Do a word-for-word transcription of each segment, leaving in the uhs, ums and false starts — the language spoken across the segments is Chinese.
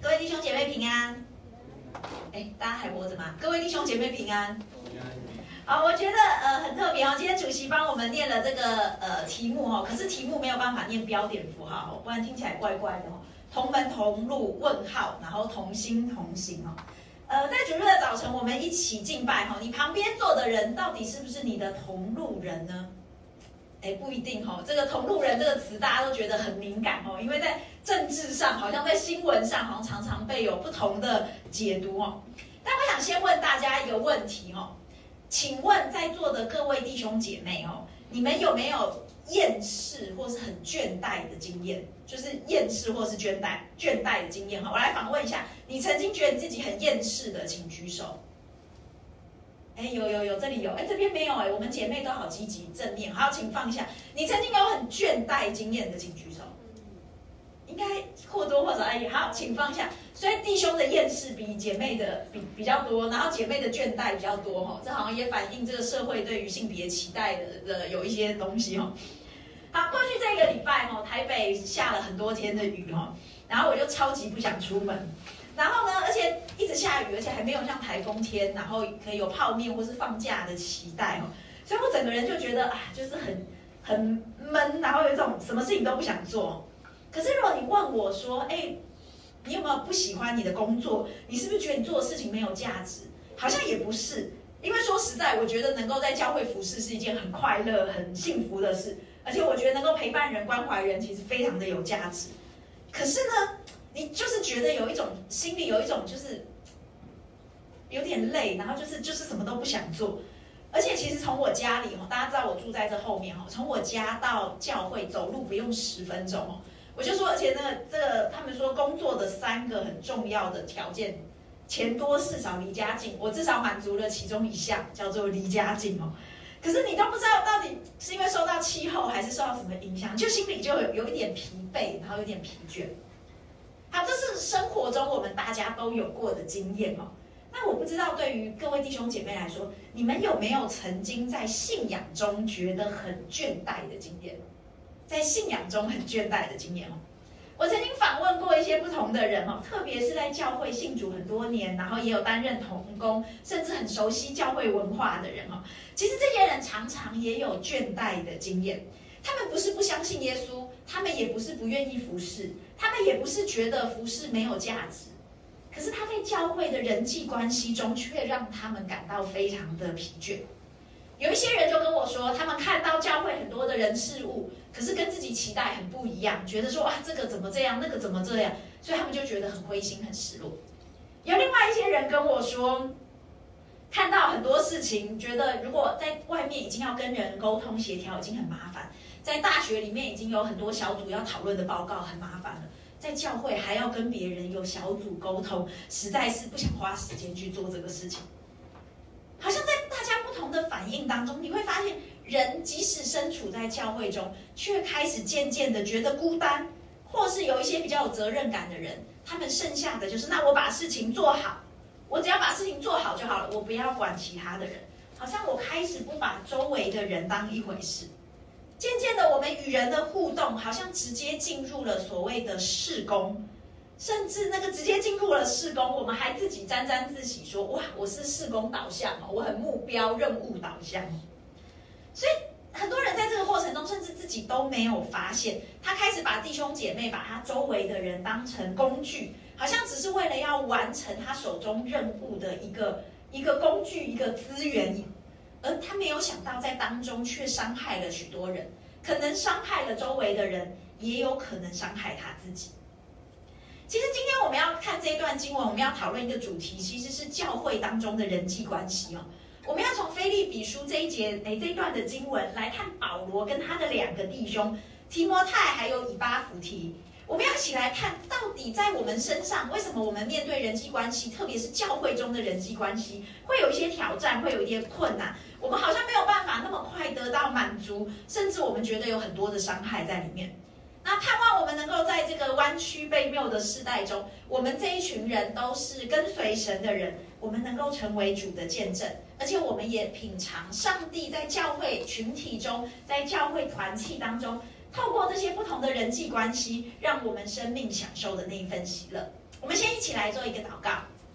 各位弟兄姐妹平安。哎，大家还活着吗？各位弟兄姐妹平安。好，我觉得呃很特别哦。今天主席帮我们念了这个呃题目哦，可是题目没有办法念标点符号哦，不然听起来怪怪的哦。同门同路问号，然后同心同行哦。呃，在主日的早晨，我们一起敬拜哈、哦。你旁边坐的人到底是不是你的同路人呢？哎，不一定哦。这个同路人这个词大家都觉得很敏感哦，因为在政治上，好像在新闻上，好像常常被有不同的解读哦。但我想先问大家一个问题哦，请问在座的各位弟兄姐妹哦，你们有没有厌世或是很倦怠的经验？就是厌世或是倦怠倦怠的经验哈。我来访问一下，你曾经觉得自己很厌世的，请举手。哎，有有有，这里有，哎，这边没有哎，我们姐妹都好积极正面。好，请放下。你曾经有很倦怠经验的，请举手。应该或多或少哎，好，请放下。所以弟兄的厌世比姐妹的比比较多，然后姐妹的倦怠比较多哈。这好像也反映这个社会对于性别期待的的有一些东西哈。好，过去这个礼拜哈，台北下了很多天的雨哈，然后我就超级不想出门。然后呢，而且一直下雨，而且还没有像台风天，然后可以有泡面或是放假的期待哦，所以我整个人就觉得啊，就是很很闷，然后有一种什么事情都不想做。可是如果你问我说，哎，你有没有不喜欢你的工作？你是不是觉得你做的事情没有价值？好像也不是，因为说实在，我觉得能够在教会服侍是一件很快乐、很幸福的事，而且我觉得能够陪伴人、关怀人，其实非常的有价值。可是呢，你就是觉得有一种心里有一种就是有点累，然后就是就是什么都不想做。而且其实从我家里哦，大家知道我住在这后面哦，从我家到教会走路不用十分钟哦。我就说，而且那个这个他们说工作的三个很重要的条件，钱多事少离家近，我至少满足了其中一项，叫做离家近哦。可是你都不知道到底是因为受到气候还是受到什么影响，就心里就有有一点疲惫，然后有点疲倦。好，这是生活中我们大家都有过的经验哦。那我不知道对于各位弟兄姐妹来说，你们有没有曾经在信仰中觉得很倦怠的经验？在信仰中很倦怠的经验哦。我曾经访问过一些不同的人哦，特别是在教会信主很多年，然后也有担任同工，甚至很熟悉教会文化的人哦。其实这些人常常也有倦怠的经验。他们不是不相信耶稣，他们也不是不愿意服侍，他们也不是觉得服侍没有价值。可是他在教会的人际关系中，却让他们感到非常的疲倦。有一些人就跟我说，他们看到教会很多的人事物，可是跟自己期待很不一样，觉得说啊这个怎么这样，那个怎么这样，所以他们就觉得很灰心很失落。有另外一些人跟我说，看到很多事情，觉得如果在外面已经要跟人沟通协调已经很麻烦，在大学里面已经有很多小组要讨论的报告很麻烦了，在教会还要跟别人有小组沟通，实在是不想花时间去做这个事情。好像在大家不同的反应当中，你会发现人即使身处在教会中，却开始渐渐的觉得孤单，或是有一些比较有责任感的人，他们剩下的就是那我把事情做好，我只要把事情做好就好了，我不要管其他的人。好像我开始不把周围的人当一回事。渐渐的，我们与人的互动好像直接进入了所谓的事工，甚至那个直接进入了事工，我们还自己沾沾自喜说，哇，我是事工导向哦，我很目标任务导向。所以很多人在这个过程中，甚至自己都没有发现，他开始把弟兄姐妹、把他周围的人当成工具，好像只是为了要完成他手中任务的一个一个工具、一个资源。而他没有想到，在当中却伤害了许多人，可能伤害了周围的人，也有可能伤害他自己。其实今天我们要看这一段经文，我们要讨论一个主题，其实是教会当中的人际关系哦。我们要从腓立比书这一节，哎，这一段的经文来看保罗跟他的两个弟兄提摩太还有以巴弗提。我们要一起来看，到底在我们身上，为什么我们面对人际关系，特别是教会中的人际关系，会有一些挑战，会有一些困难，我们好像没有办法那么快得到满足，甚至我们觉得有很多的伤害在里面。那盼望我们能够在这个弯曲悖谬的世代中，我们这一群人都是跟随神的人，我们能够成为主的见证，而且我们也品尝上帝在教会群体中，在教会团契当中，透过这些不同的人际关系，让我们生命享受的那一份喜乐。我们先一起起来做一个祷告。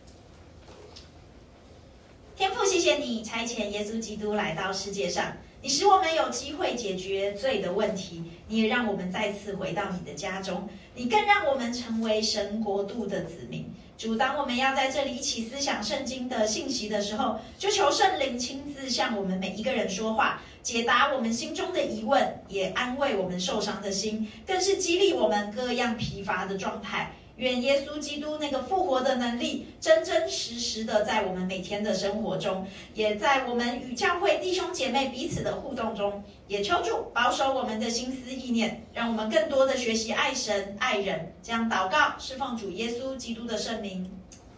天父，谢谢你差遣耶稣基督来到世界上，你使我们有机会解决罪的问题，你也让我们再次回到你的家中，你更让我们成为神国度的子民。主，当我们要在这里一起思想圣经的信息的时候，就求圣灵亲自向我们每一个人说话，解答我们心中的疑问，也安慰我们受伤的心，更是激励我们各样疲乏的状态。愿耶稣基督那个复活的能力真真实实的在我们每天的生活中，也在我们与教会弟兄姐妹彼此的互动中，也求主保守我们的心思意念，让我们更多的学习爱神爱人。这样祷告是奉主耶稣基督的圣名。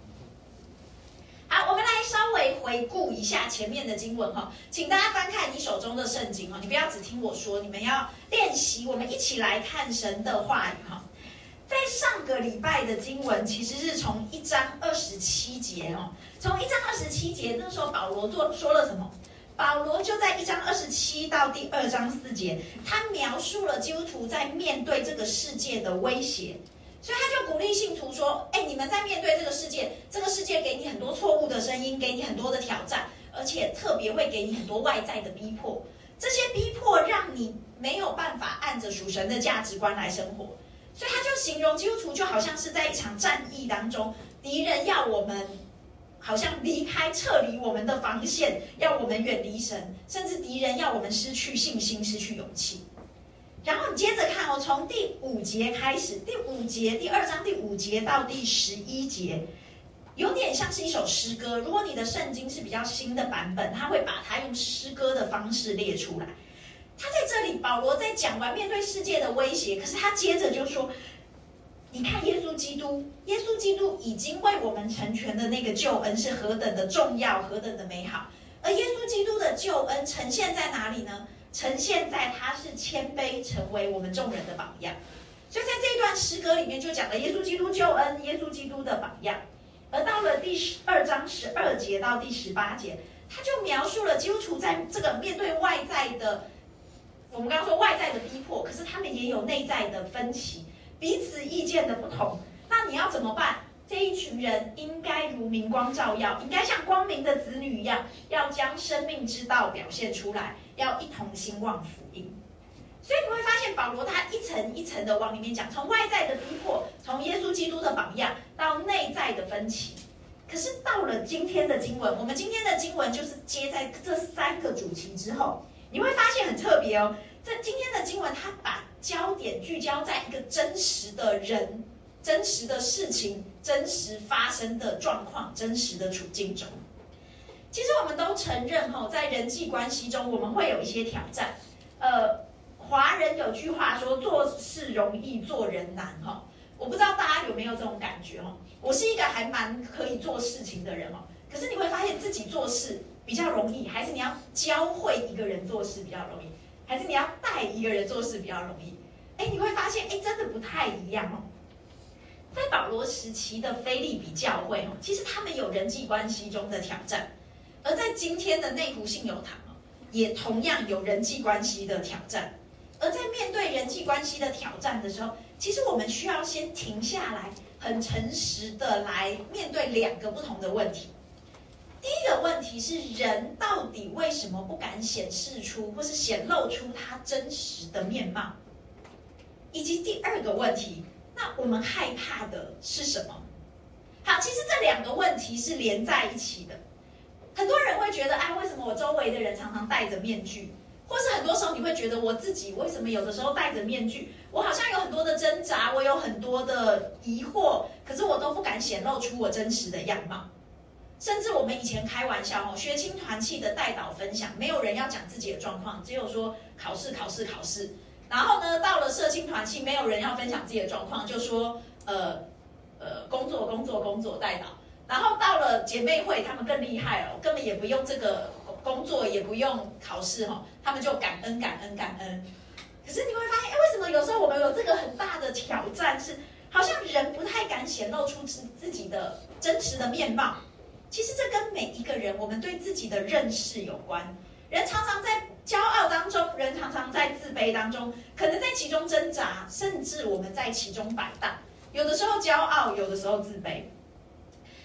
好，我们来稍微回顾一下前面的经文哈，请大家翻看你手中的圣经哈，你不要只听我说，你们要练习，我们一起来看神的话语哈。在上个礼拜的经文其实是从一章二十七节哦，从一章二十七节那时候保罗做说了什么？保罗就在一章二十七到第二章四节，他描述了基督徒在面对这个世界的威胁，所以他就鼓励信徒说：哎，你们在面对这个世界，这个世界给你很多错误的声音，给你很多的挑战，而且特别会给你很多外在的逼迫，这些逼迫让你没有办法按着属神的价值观来生活。所以他就形容基督徒就好像是在一场战役当中，敌人要我们好像离开撤离我们的防线，要我们远离神，甚至敌人要我们失去信心失去勇气。然后你接着看哦，从第五节开始，第五节第二章第五节到第十一节，有点像是一首诗歌。如果你的圣经是比较新的版本，他会把它用诗歌的方式列出来。他在这里，保罗在讲完面对世界的威胁，可是他接着就说：你看耶稣基督，耶稣基督已经为我们成全的那个救恩是何等的重要，何等的美好。而耶稣基督的救恩呈现在哪里呢？呈现在他是谦卑，成为我们众人的榜样。所以在这一段诗歌里面就讲了耶稣基督救恩，耶稣基督的榜样。而到了第十二章十二节到第十八节，他就描述了基督徒在这个面对外在的，我们刚刚说外在的逼迫，可是他们也有内在的分歧，彼此意见的不同。那你要怎么办？这一群人应该如明光照耀，应该像光明的子女一样，要将生命之道表现出来，要一同兴旺福音。所以你会发现保罗他一层一层的往里面讲，从外在的逼迫，从耶稣基督的榜样到内在的分歧。可是到了今天的经文，我们今天的经文就是接在这三个主题之后，你会发现很特别哦。这今天的经文，它把焦点聚焦在一个真实的人、真实的事情、真实发生的状况、真实的处境中。其实我们都承认哈，在人际关系中，我们会有一些挑战。呃，华人有句话说：“做事容易，做人难。”哈，我不知道大家有没有这种感觉哦。我是一个还蛮可以做事情的人哦，可是你会发现自己做事比较容易，还是你要教会一个人做事比较容易，还是你要带一个人做事比较容易？哎，你会发现，哎，真的不太一样哦。在保罗时期的腓立比教会哦，其实他们有人际关系中的挑战，而在今天的内湖信友堂哦，也同样有人际关系的挑战。而在面对人际关系的挑战的时候，其实我们需要先停下来，很诚实的来面对两个不同的问题。第一个问题是，人到底为什么不敢显示出或是显露出他真实的面貌？以及第二个问题，那我们害怕的是什么？好，其实这两个问题是连在一起的。很多人会觉得，哎，为什么我周围的人常常戴着面具？或是很多时候你会觉得，我自己为什么有的时候戴着面具，我好像有很多的挣扎，我有很多的疑惑，可是我都不敢显露出我真实的样貌。甚至我们以前开玩笑哦，学青团契的代祷分享，没有人要讲自己的状况，只有说考试考试考试。然后呢，到了社青团契，没有人要分享自己的状况，就说呃呃工作工作工作代祷。然后到了姐妹会，他们更厉害哦，根本也不用这个工作，也不用考试哈、哦，他们就感恩感恩感恩。可是你会发现，哎，为什么有时候我们有这个很大的挑战是，好像人不太敢显露出自自己的真实的面貌？其实这跟每一个人我们对自己的认识有关。人常常在骄傲当中，人常常在自卑当中，可能在其中挣扎，甚至我们在其中摆荡。有的时候骄傲，有的时候自卑。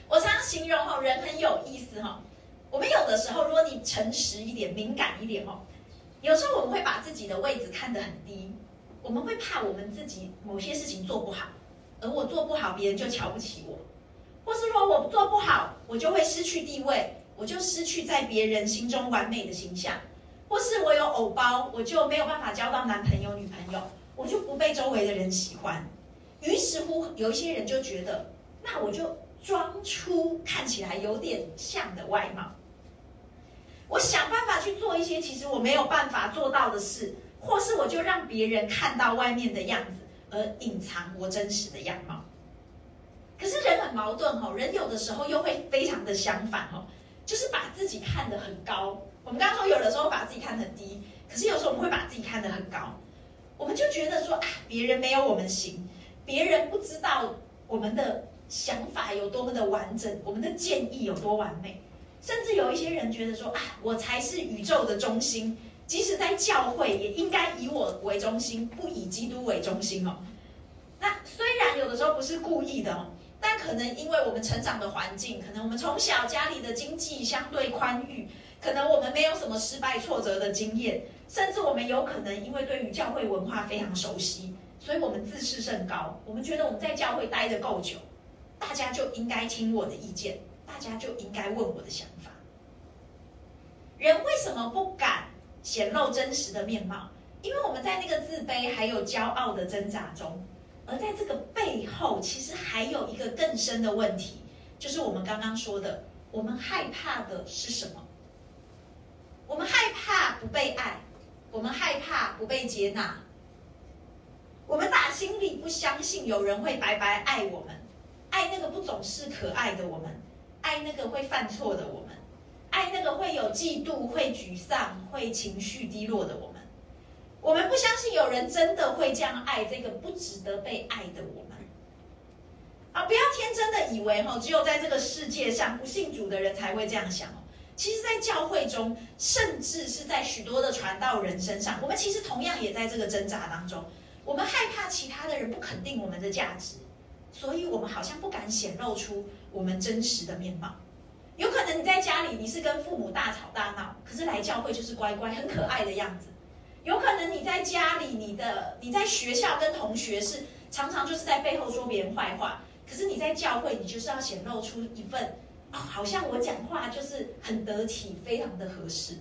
我常常形容哈，人很有意思哈。我们有的时候，如果你诚实一点、敏感一点哦，有时候我们会把自己的位置看得很低，我们会怕我们自己某些事情做不好，而我做不好，别人就瞧不起我，或是说我做不好，我就会失去地位，我就失去在别人心中完美的形象，或是我有偶包，我就没有办法交到男朋友、女朋友，我就不被周围的人喜欢。于是乎，有一些人就觉得，那我就装出看起来有点像的外貌，我想办法去做一些其实我没有办法做到的事，或是我就让别人看到外面的样子，而隐藏我真实的样貌。可是人很矛盾哦，人有的时候又会非常的相反哦，就是把自己看得很高。我们刚刚说有的时候把自己看得很低，可是有时候我们会把自己看得很高，我们就觉得说啊，别人没有我们行，别人不知道我们的想法有多么的完整，我们的建议有多完美，甚至有一些人觉得说啊，我才是宇宙的中心，即使在教会也应该以我为中心，不以基督为中心哦。那虽然有的时候不是故意的哦，但可能因为我们成长的环境，可能我们从小家里的经济相对宽裕，可能我们没有什么失败挫折的经验，甚至我们有可能因为对于教会文化非常熟悉，所以我们自视甚高，我们觉得我们在教会待得够久，大家就应该听我的意见，大家就应该问我的想法。人为什么不敢显露真实的面貌？因为我们在那个自卑还有骄傲的挣扎中，而在这个背后其实还有一个更深的问题，就是我们刚刚说的，我们害怕的是什么？我们害怕不被爱，我们害怕不被接纳，我们打心里不相信有人会白白爱我们，爱那个不总是可爱的我们，爱那个会犯错的我们，爱那个会有嫉妒、会沮丧、会情绪低落的我们。我们不相信有人真的会这样爱这个不值得被爱的我们。啊，不要天真的以为只有在这个世界上不信主的人才会这样想哦。其实在教会中，甚至是在许多的传道人身上，我们其实同样也在这个挣扎当中。我们害怕其他的人不肯定我们的价值，所以我们好像不敢显露出我们真实的面貌。有可能你在家里你是跟父母大吵大闹，可是来教会就是乖乖很可爱的样子。有可能你在家里，你的你在学校跟同学是常常就是在背后说别人坏话，可是你在教会你就是要显露出一份哦，好像我讲话就是很得体，非常的合适。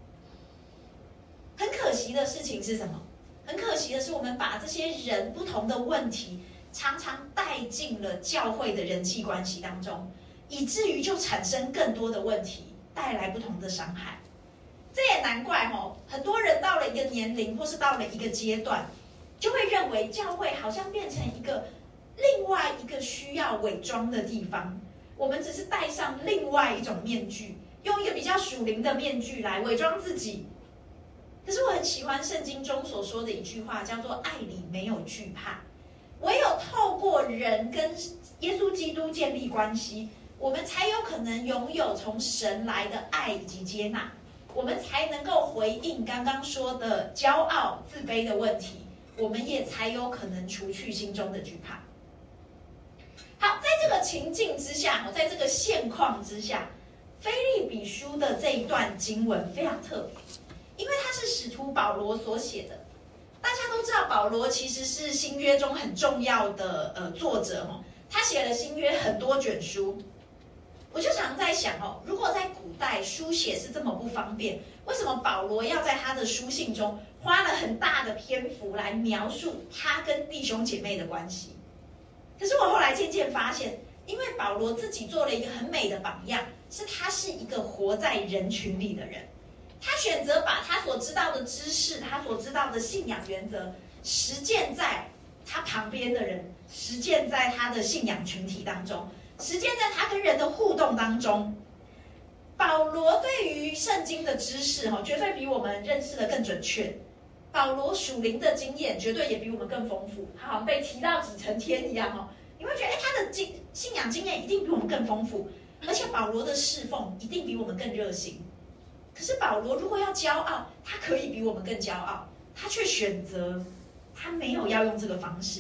很可惜的事情是什么？很可惜的是，我们把这些人不同的问题常常带进了教会的人际关系当中，以至于就产生更多的问题，带来不同的伤害。这也难怪哦，很多人到了一个年龄或是到了一个阶段，就会认为教会好像变成一个另外一个需要伪装的地方，我们只是戴上另外一种面具，用一个比较属灵的面具来伪装自己。可是我很喜欢圣经中所说的一句话，叫做爱里没有惧怕。唯有透过人跟耶稣基督建立关系，我们才有可能拥有从神来的爱以及接纳，我们才能够回应刚刚说的骄傲、自卑的问题，我们也才有可能除去心中的惧怕。好，在这个情境之下，在这个现况之下，腓立比书的这一段经文非常特别，因为它是使徒保罗所写的。大家都知道，保罗其实是新约中很重要的呃作者哦，他写了新约很多卷书。我就常在想哦，如果在古代书写是这么不方便，为什么保罗要在他的书信中花了很大的篇幅来描述他跟弟兄姐妹的关系？可是我后来渐渐发现，因为保罗自己做了一个很美的榜样，是他是一个活在人群里的人，他选择把他所知道的知识，他所知道的信仰原则，实践在他旁边的人，实践在他的信仰群体当中，实践在他跟人的互动当中。保罗对于圣经的知识绝对比我们认识的更准确，保罗属灵的经验绝对也比我们更丰富，他好像被提到几层天一样哦。你会觉得哎，他的经信仰经验一定比我们更丰富，而且保罗的侍奉一定比我们更热心。可是保罗如果要骄傲，他可以比我们更骄傲，他却选择他没有要用这个方式，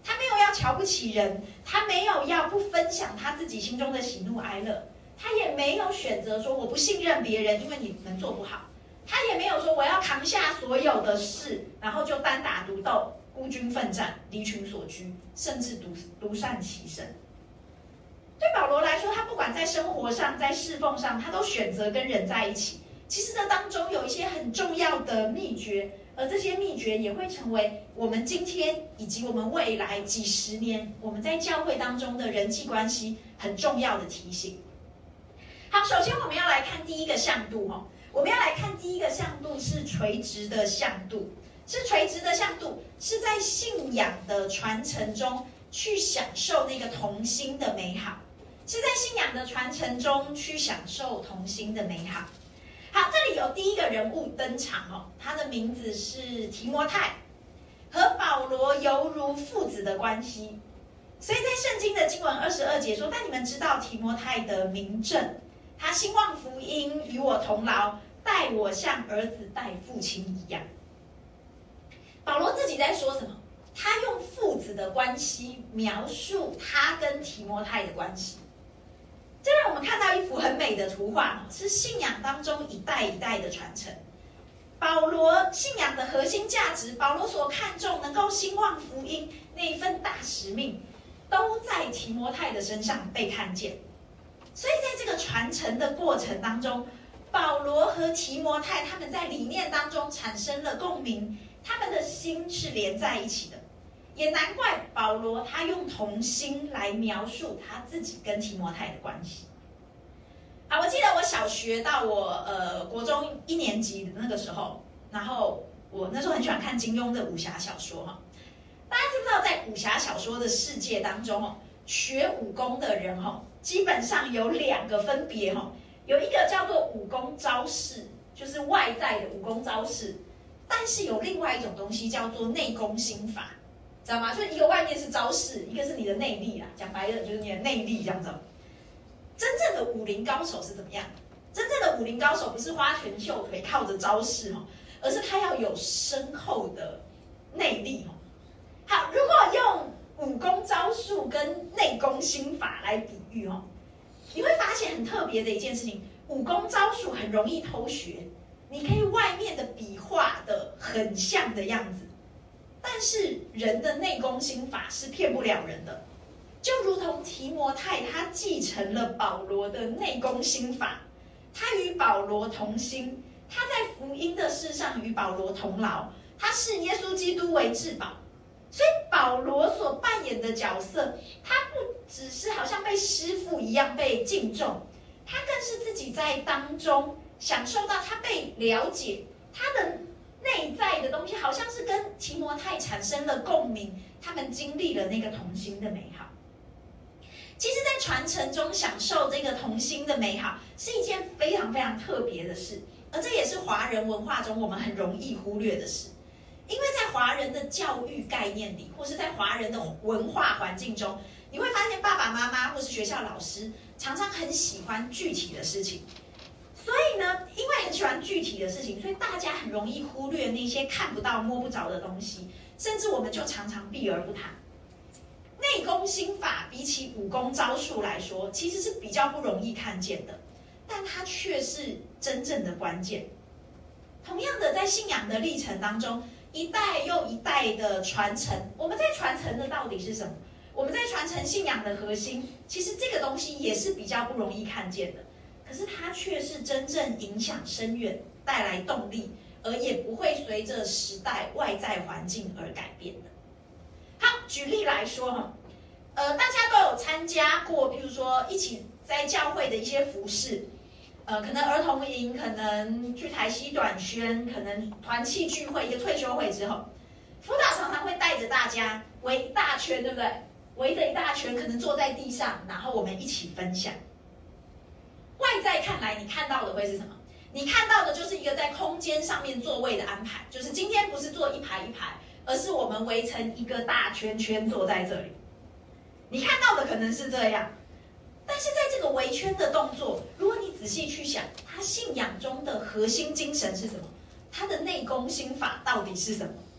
他没有要瞧不起人，他没有要不分享他自己心中的喜怒哀乐，他也没有选择说我不信任别人，因为你们做不好，他也没有说我要扛下所有的事，然后就单打独斗，孤军奋战，离群索居，甚至独独善其身。对保罗来说，他不管在生活上，在侍奉上，他都选择跟人在一起。其实这当中有一些很重要的秘诀，而这些秘诀也会成为我们今天以及我们未来几十年我们在教会当中的人际关系很重要的提醒。好，首先我们要来看第一个向度哈，我们要来看第一个向度是垂直的向度，是垂直的向度，是在信仰的传承中去享受那个同心的美好，是在信仰的传承中去享受同心的美好。好，这里有第一个人物登场哦，他的名字是提摩太，和保罗犹如父子的关系。所以在圣经的经文二十二节说，但你们知道提摩太的名证，他兴旺福音，与我同劳，待我像儿子待父亲一样。保罗自己在说什么？他用父子的关系描述他跟提摩太的关系。这让我们看到一幅很美的图画，是信仰当中一代一代的传承。保罗信仰的核心价值，保罗所看重能够兴旺福音那一份大使命，都在提摩太的身上被看见。所以在这个传承的过程当中，保罗和提摩太他们在理念当中产生了共鸣，他们的心是连在一起的。也难怪保罗他用同心来描述他自己跟提摩太的关系。啊，我记得我小学到我呃国中一年级的那个时候，然后我那时候很喜欢看金庸的武侠小说哈。大家知不知道在武侠小说的世界当中哦，学武功的人哈，基本上有两个分别哈，有一个叫做武功招式，就是外在的武功招式，但是有另外一种东西叫做内功心法。知道吗？所以一个外面是招式，一个是你的内力啦。讲白了就是你的内力这样子。真正的武林高手是怎么样？真正的武林高手不是花拳绣腿靠着招式哦，而是他要有深厚的内力哦。好，如果用武功招数跟内功心法来比喻哦，你会发现很特别的一件事情：武功招数很容易偷学，你可以外面的笔画的很像的样子。但是人的内功心法是骗不了人的，就如同提摩太他继承了保罗的内功心法，他与保罗同心，他在福音的事上与保罗同劳，他视耶稣基督为至宝。所以保罗所扮演的角色，他不只是好像被师父一样被敬重，他更是自己在当中享受到他被了解，他的内在的东西好像是跟提摩太产生了共鸣，他们经历了那个同心的美好。其实在传承中享受这个同心的美好是一件非常非常特别的事，而这也是华人文化中我们很容易忽略的事。因为在华人的教育概念里，或是在华人的文化环境中，你会发现爸爸妈妈或是学校老师常常很喜欢具体的事情。所以呢，因为很喜欢具体的事情，所以大家很容易忽略那些看不到摸不着的东西，甚至我们就常常避而不谈。内功心法比起武功招数来说，其实是比较不容易看见的，但它却是真正的关键。同样的，在信仰的历程当中，一代又一代的传承，我们在传承的到底是什么？我们在传承信仰的核心，其实这个东西也是比较不容易看见的。可是它却是真正影响深远，带来动力，而也不会随着时代外在环境而改变的。好，举例来说哈，呃，大家都有参加过，比如说一起在教会的一些服事，呃，可能儿童营，可能去台西短宣，可能团契聚会，一个退休会之后，辅导常常会带着大家围一大圈，对不对？围着一大圈，可能坐在地上，然后我们一起分享。外在看来，你看到的会是什么？你看到的就是一个在空间上面座位的安排，就是今天不是坐一排一排，而是我们围成一个大圈圈坐在这里。你看到的可能是这样，但是在这个围圈的动作，如果你仔细去想，他信仰中的核心精神是什么？他的内功心法到底是什么？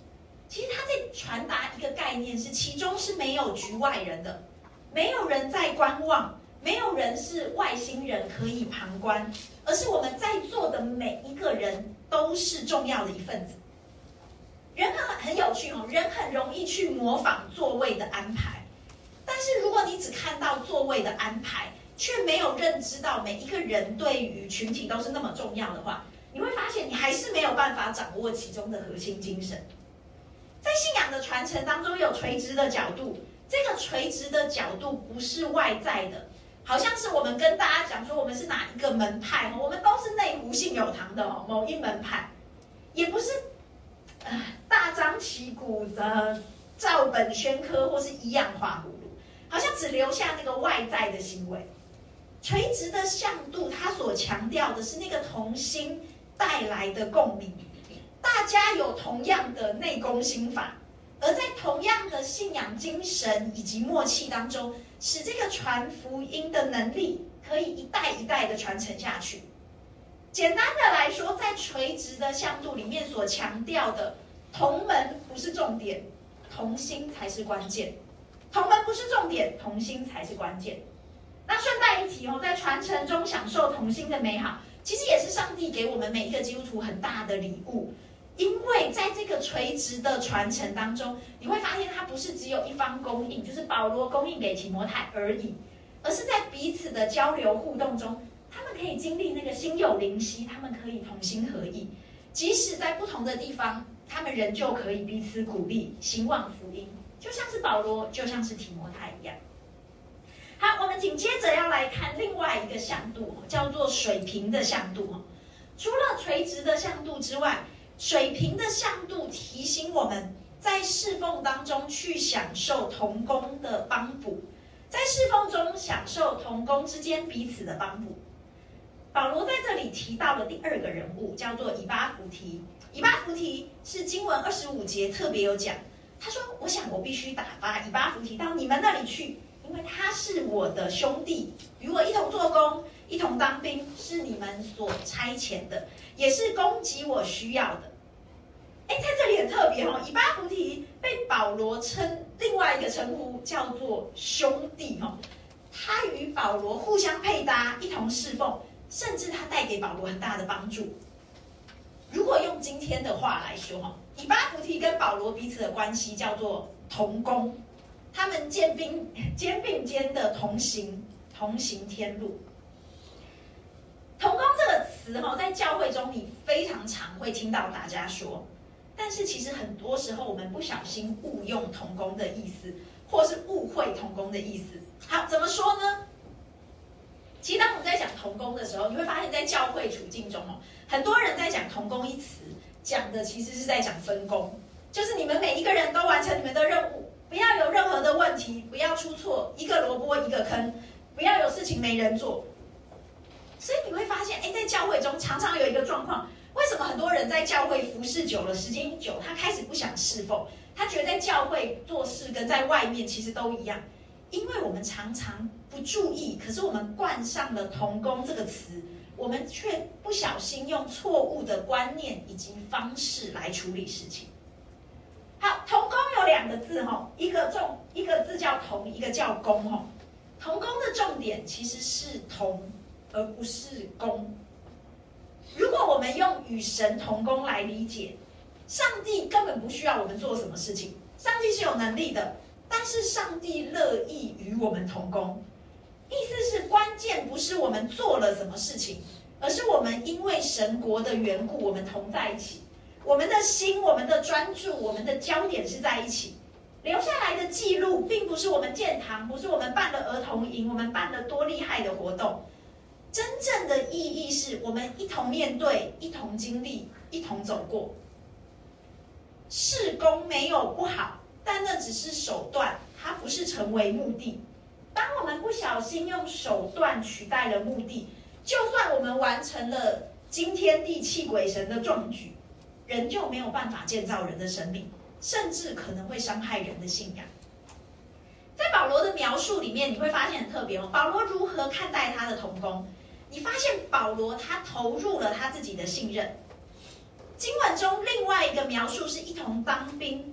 其实他在传达一个概念是，其中是没有局外人的，没有人在观望，没有人是外星人可以旁观，而是我们在座的每一个人都是重要的一份子。人很很有趣哦，人很容易去模仿座位的安排，但是如果你只看到座位的安排，却没有认知到每一个人对于群体都是那么重要的话，你会发现你还是没有办法掌握其中的核心精神。在信仰的传承当中，有垂直的角度，这个垂直的角度不是外在的，好像是我们跟大家讲说我们是哪一个门派，我们都是内湖信友堂的某一门派，也不是呃大张旗鼓的照本宣科或是一样画葫芦，好像只留下那个外在的行为。垂直的向度，它所强调的是那个同心带来的共鸣，大家有同样的内功心法，而在同样的信仰精神以及默契当中，使这个传福音的能力可以一代一代的传承下去。简单的来说，在垂直的向度里面所强调的同门不是重点，同心才是关键。同门不是重点，同心才是关键。那顺带一提哦，在传承中享受同心的美好，其实也是上帝给我们每一个基督徒很大的礼物。因为在这个垂直的传承当中，你会发现它不是只有一方供应，就是保罗供应给提摩太而已，而是在彼此的交流互动中，他们可以经历那个心有灵犀，他们可以同心合意，即使在不同的地方，他们仍旧可以彼此鼓励，兴旺福音，就像是保罗，就像是提摩太一样。好，我们紧接着要来看另外一个向度，叫做水平的向度。除了垂直的向度之外，水平的向度提醒我们在侍奉当中去享受同工的帮补，在侍奉中享受同工之间彼此的帮补。保罗在这里提到了第二个人物，叫做以巴弗提。以巴弗提是经文二十五节特别有讲，他说：“我想我必须打发以巴弗提到你们那里去。”因为他是我的兄弟，与我一同做工，一同当兵，是你们所差遣的，也是供给我需要的。哎，在这里很特别哦，以巴弗提被保罗称另外一个称呼叫做兄弟哦，他与保罗互相配搭，一同侍奉，甚至他带给保罗很大的帮助。如果用今天的话来说哈，以巴弗提跟保罗彼此的关系叫做同工。他们肩并肩并肩的同行，同行天路。同工这个词哈，在教会中你非常常会听到大家说，但是其实很多时候我们不小心误用同工的意思，或是误会同工的意思。好，怎么说呢？其实当我们在讲同工的时候，你会发现在教会处境中哦，很多人在讲同工一词，讲的其实是在讲分工，就是你们每一个人都完成你们的任务。不要有任何的问题，不要出错，一个萝卜一个坑，不要有事情没人做。所以你会发现，哎，在教会中常常有一个状况，为什么很多人在教会服侍久了，时间一久，他开始不想侍奉，他觉得在教会做事跟在外面其实都一样，因为我们常常不注意，可是我们冠上了同工这个词，我们却不小心用错误的观念以及方式来处理事情。好，同工有两个字哈，一个重一个字叫同，一个叫工哈。同工的重点其实是同，而不是工。如果我们用与神同工来理解，上帝根本不需要我们做什么事情，上帝是有能力的，但是上帝乐意与我们同工。意思是关键不是我们做了什么事情，而是我们因为神国的缘故，我们同在一起。我们的心，我们的专注，我们的焦点是在一起。留下来的记录，并不是我们建堂，不是我们办了儿童营，我们办了多厉害的活动。真正的意义是我们一同面对，一同经历，一同走过。事工没有不好，但那只是手段，它不是成为目的。当我们不小心用手段取代了目的，就算我们完成了惊天地泣鬼神的壮举，人就没有办法建造人的生命，甚至可能会伤害人的信仰。在保罗的描述里面，你会发现很特别哦。保罗如何看待他的同工？你发现保罗他投入了他自己的信任。经文中另外一个描述是一同当兵，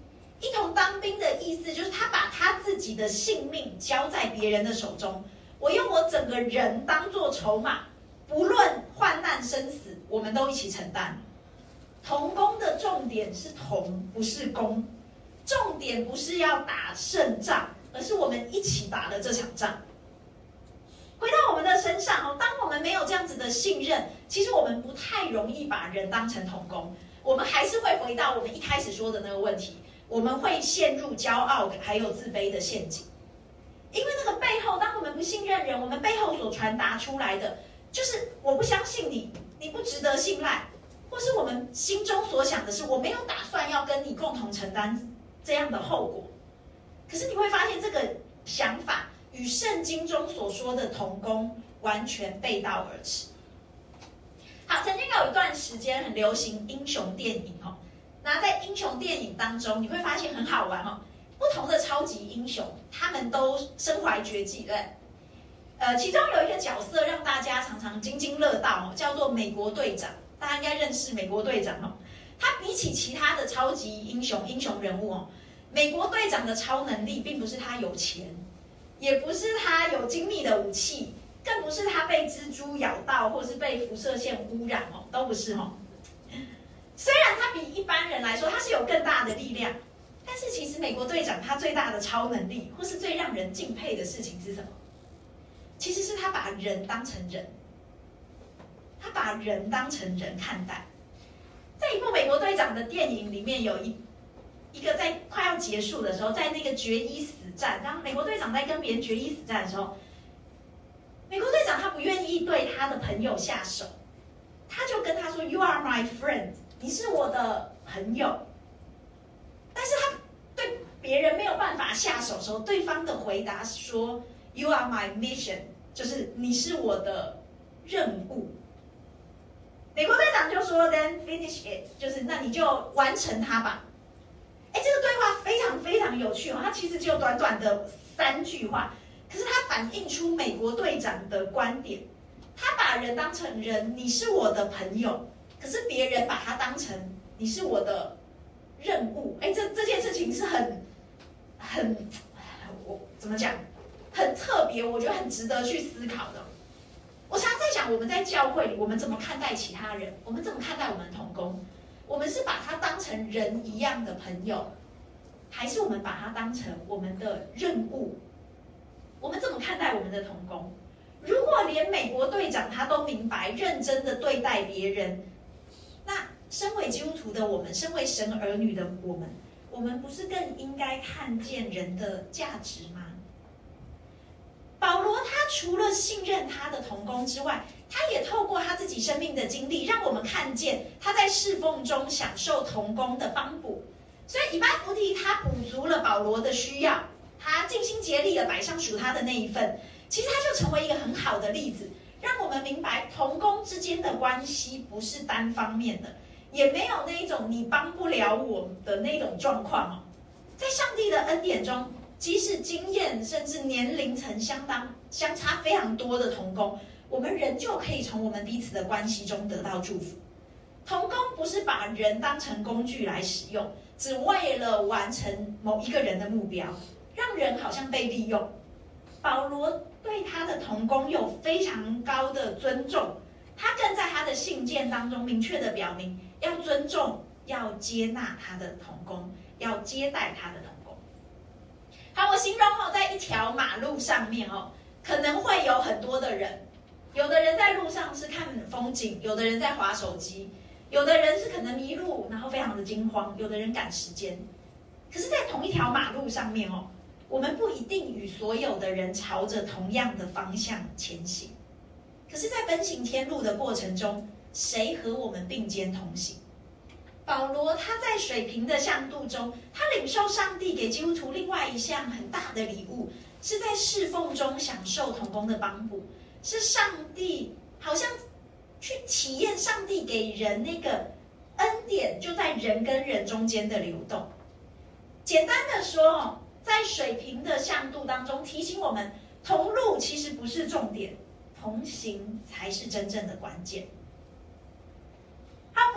一同当兵的意思就是他把他自己的性命交在别人的手中，我用我整个人当作筹码，不论患难生死，我们都一起承担。同工的重点是同，不是攻。重点不是要打胜仗，而是我们一起打了这场仗。回到我们的身上，当我们没有这样子的信任，其实我们不太容易把人当成同工，我们还是会回到我们一开始说的那个问题，我们会陷入骄傲还有自卑的陷阱。因为那个背后，当我们不信任人，我们背后所传达出来的就是我不相信你，你不值得信赖，或是我们心中所想的是我没有打算要跟你共同承担这样的后果。可是你会发现这个想法与圣经中所说的同工完全背道而驰。好，曾经有一段时间很流行英雄电影哦，那在英雄电影当中，你会发现很好玩哦，不同的超级英雄他们都身怀绝技，对。呃，其中有一个角色让大家常常津津乐道哦，叫做美国队长。大家应该认识美国队长哦。他比起其他的超级英雄英雄人物哦，美国队长的超能力并不是他有钱，也不是他有精密的武器，更不是他被蜘蛛咬到或是被辐射线污染哦，都不是哦。虽然他比一般人来说他是有更大的力量，但是其实美国队长他最大的超能力或是最让人敬佩的事情是什么？其实是他把人当成人，他把人当成人看待。在一部美国队长的电影里面，有一一个在快要结束的时候，在那个决一死战，当美国队长在跟别人决一死战的时候，美国队长他不愿意对他的朋友下手，他就跟他说 "You are my friend"， 你是我的朋友。但是他对别人没有办法下手的时候，对方的回答说 "You are my mission"， 就是你是我的任务。美国队长就说 "Then finish it"， 就是那你就完成它吧。哎，这个对话非常非常有趣哦，它其实只有短短的三句话，可是它反映出美国队长的观点。他把人当成人，你是我的朋友，可是别人把他当成你是我的任务。哎，这这件事情是很很我怎么讲，很特别，我觉得很值得去思考的。我常常在想，我们在教会里，我们怎么看待其他人？我们怎么看待我们的同工？我们是把他当成人一样的朋友，还是我们把他当成我们的任务？我们怎么看待我们的同工？如果连美国队长他都明白认真的对待别人，那身为基督徒的我们，身为神儿女的我们，我们不是更应该看见人的价值吗？保罗他除了信任他的同工之外，他也透过他自己生命的经历，让我们看见他在侍奉中享受同工的帮补。所以以巴弗提他补足了保罗的需要，他尽心竭力的摆上属他的那一份，其实他就成为一个很好的例子，让我们明白同工之间的关系不是单方面的，也没有那一种你帮不了我的那种状况哦。在上帝的恩典中，即使经验甚至年龄层相当相差非常多的同工，我们仍旧可以从我们彼此的关系中得到祝福。同工不是把人当成工具来使用，只为了完成某一个人的目标，让人好像被利用。保罗对他的同工有非常高的尊重，他更在他的信件当中明确的表明，要尊重、要接纳他的同工，要接待他的同工。好，我形容哦，在一条马路上面哦，可能会有很多的人，有的人在路上是看风景，有的人在滑手机，有的人是可能迷路，然后非常的惊慌，有的人赶时间。可是，在同一条马路上面哦，我们不一定与所有的人朝着同样的方向前行。可是，在奔行天路的过程中，谁和我们并肩同行？保罗他在水平的向度中，他领受上帝给基督徒另外一项很大的礼物，是在侍奉中享受同工的帮补，是上帝好像去体验上帝给人那个恩典，就在人跟人中间的流动。简单的说，在水平的向度当中，提醒我们同路其实不是重点，同行才是真正的关键。好，不论在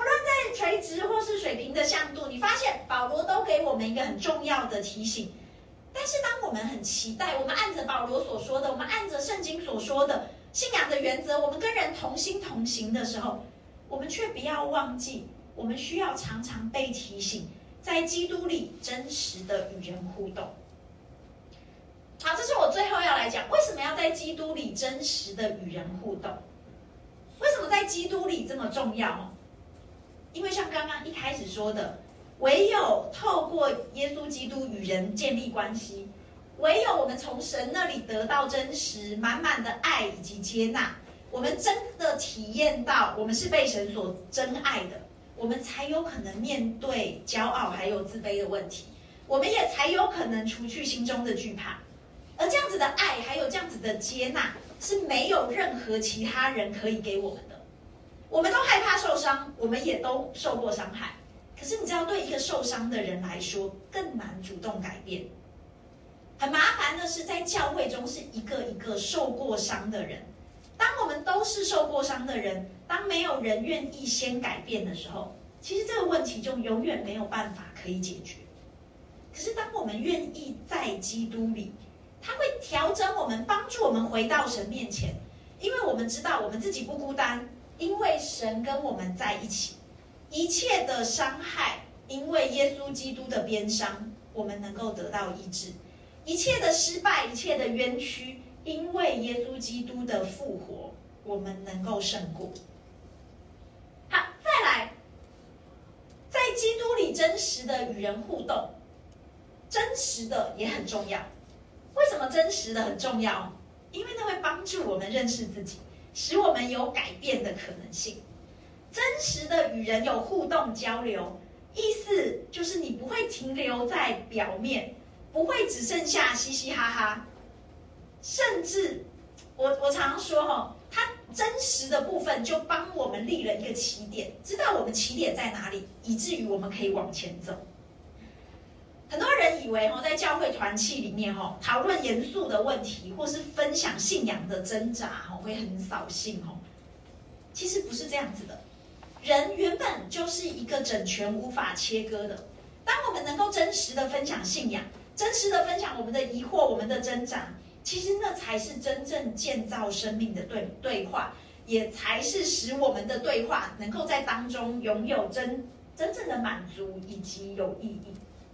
在垂直或是水平的向度，你发现保罗都给我们一个很重要的提醒。但是当我们很期待，我们按着保罗所说的，我们按着圣经所说的信仰的原则，我们跟人同心同行的时候，我们却不要忘记，我们需要常常被提醒，在基督里真实的与人互动。好，这是我最后要来讲，为什么要在基督里真实的与人互动？为什么在基督里这么重要？因为像刚刚一开始说的，唯有透过耶稣基督与人建立关系，唯有我们从神那里得到真实满满的爱以及接纳，我们真的体验到我们是被神所真爱的，我们才有可能面对骄傲还有自卑的问题，我们也才有可能除去心中的惧怕。而这样子的爱还有这样子的接纳，是没有任何其他人可以给我们的。我们都害怕受伤，我们也都受过伤害，可是你知道，对一个受伤的人来说，更难主动改变。很麻烦的是，在教会中是一个一个受过伤的人。当我们都是受过伤的人，当没有人愿意先改变的时候，其实这个问题就永远没有办法可以解决。可是当我们愿意在基督里，他会调整我们，帮助我们回到神面前，因为我们知道我们自己不孤单，因为神跟我们在一起。一切的伤害，因为耶稣基督的鞭伤，我们能够得到医治；一切的失败，一切的冤屈，因为耶稣基督的复活，我们能够胜过。好，再来，在基督里真实的与人互动，真实的也很重要。为什么真实的很重要？因为那会帮助我们认识自己，使我们有改变的可能性。真实的与人有互动交流，意思就是你不会停留在表面，不会只剩下嘻嘻哈哈，甚至我我常常说哈，它真实的部分就帮我们立了一个起点，知道我们起点在哪里，以至于我们可以往前走。很多人以为在教会团契里面讨论严肃的问题，或是分享信仰的挣扎会很扫兴，其实不是这样子的。人原本就是一个整全无法切割的。当我们能够真实的分享信仰，真实的分享我们的疑惑、我们的挣扎，其实那才是真正建造生命的对对话，也才是使我们的对话能够在当中拥有真真正的满足以及有意义。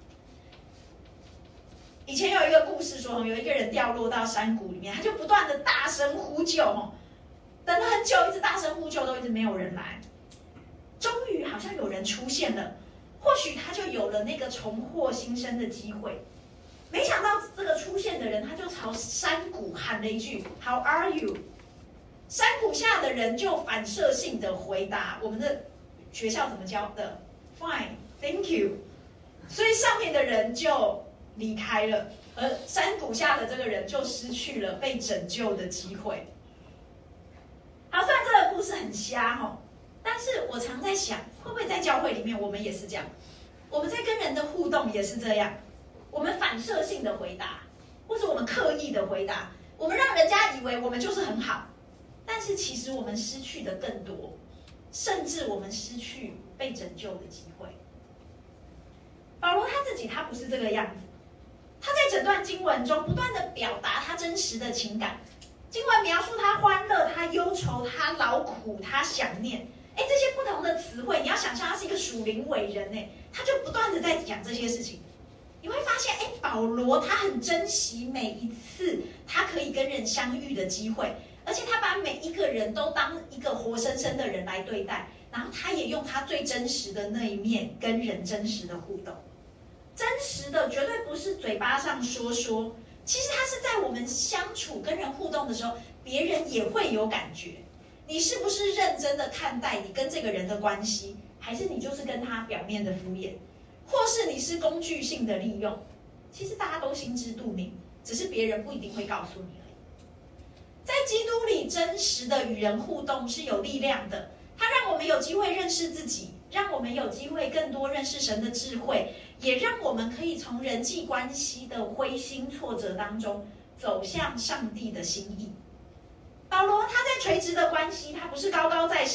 以前有一个故事说，有一个人掉落到山谷里面，他就不断的大声呼救，等了很久，一直大声呼救，都一直没有人来。终于好像有人出现了，或许他就有了那个重获新生的机会。没想到这个出现的人，他就朝山谷喊了一句 How are you？ 山谷下的人就反射性的回答，我们的学校怎么教的 Fine, thank you。 所以上面的人就离开了，而山谷下的这个人就失去了被拯救的机会。好，虽然这个故事很瞎齁，但是我常在想，会不会在教会里面我们也是这样？我们在跟人的互动也是这样，我们反射性的回答，或者我们刻意的回答，我们让人家以为我们就是很好，但是其实我们失去的更多，甚至我们失去被拯救的机会。保罗他自己他不是这个样子，他在整段经文中不断的表达他真实的情感。经文描述他欢乐，他忧愁，他劳苦，他想念。哎，这些不同的词汇，你要想象他是一个属灵伟人，哎，他就不断的在讲这些事情。你会发现，哎，保罗他很珍惜每一次他可以跟人相遇的机会，而且他把每一个人都当一个活生生的人来对待，然后他也用他最真实的那一面跟人真实的互动。真实的绝对不是嘴巴上说说，其实他是在我们相处跟人互动的时候，别人也会有感觉。你是不是认真的看待你跟这个人的关系，还是你就是跟他表面的敷衍，或是你是工具性的利用？其实大家都心知肚明，只是别人不一定会告诉你而已。在基督里真实的与人互动是有力量的，它让我们有机会认识自己，让我们有机会更多认识神的智慧，也让我们可以从人际关系的灰心挫折当中走向上帝的心意。保罗他在垂直的关系，他不是高高在上，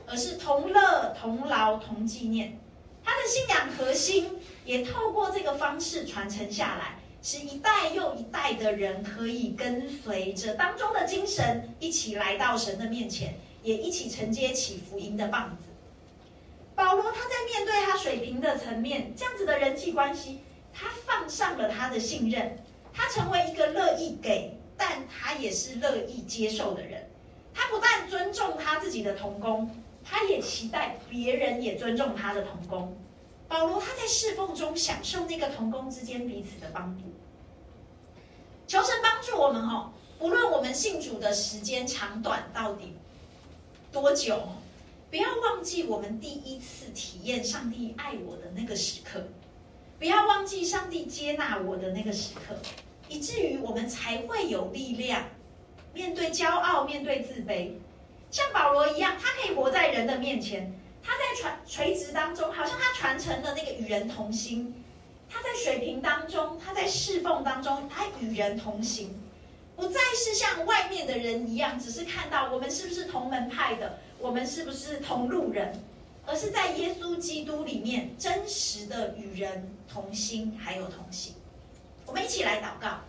而是同乐、同劳、同纪念。他的信仰核心也透过这个方式传承下来，使一代又一代的人可以跟随着当中的精神，一起来到神的面前，也一起承接起福音的棒子。保罗他在面对他水平的层面，这样子的人际关系，他放上了他的信任，他成为一个乐意给，但他也是乐意接受的人。他不但尊重他自己的同工，他也期待别人也尊重他的同工。保罗他在侍奉中享受那个同工之间彼此的帮助。求神帮助我们哦，无论我们信主的时间长短到底多久，不要忘记我们第一次体验上帝爱我的那个时刻，不要忘记上帝接纳我的那个时刻，以至于我们才会有力量面对骄傲，面对自卑。像保罗一样，他可以活在人的面前，他在传垂直当中，好像他传承了那个与人同心；他在水平当中，他在侍奉当中，他与人同行，不再是像外面的人一样，只是看到我们是不是同门派的，我们是不是同路人，而是在耶稣基督里面真实的与人同心，还有同行。我们一起来祷告。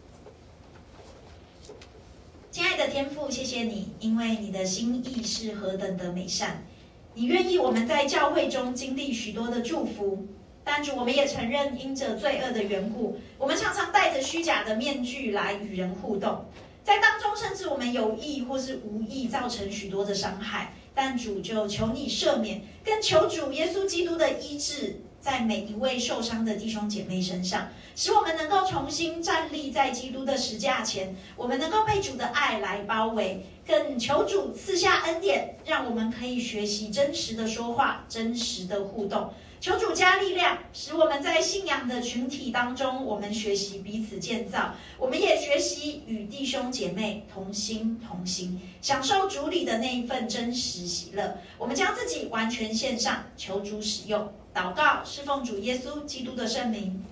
亲爱的天父，谢谢你，因为你的心意是何等的美善，你愿意我们在教会中经历许多的祝福，但主，我们也承认因着罪恶的缘故，我们常常戴着虚假的面具来与人互动，在当中甚至我们有意或是无意造成许多的伤害，但主就求你赦免，更求主耶稣基督的医治在每一位受伤的弟兄姐妹身上，使我们能够重新站立在基督的十架前，我们能够被主的爱来包围，更求主赐下恩典，让我们可以学习真实的说话，真实的互动。求主加力量，使我们在信仰的群体当中，我们学习彼此建造，我们也学习与弟兄姐妹同心同行，享受主里的那一份真实喜乐。我们将自己完全献上，求主使用。祷告是奉主耶稣基督的圣名。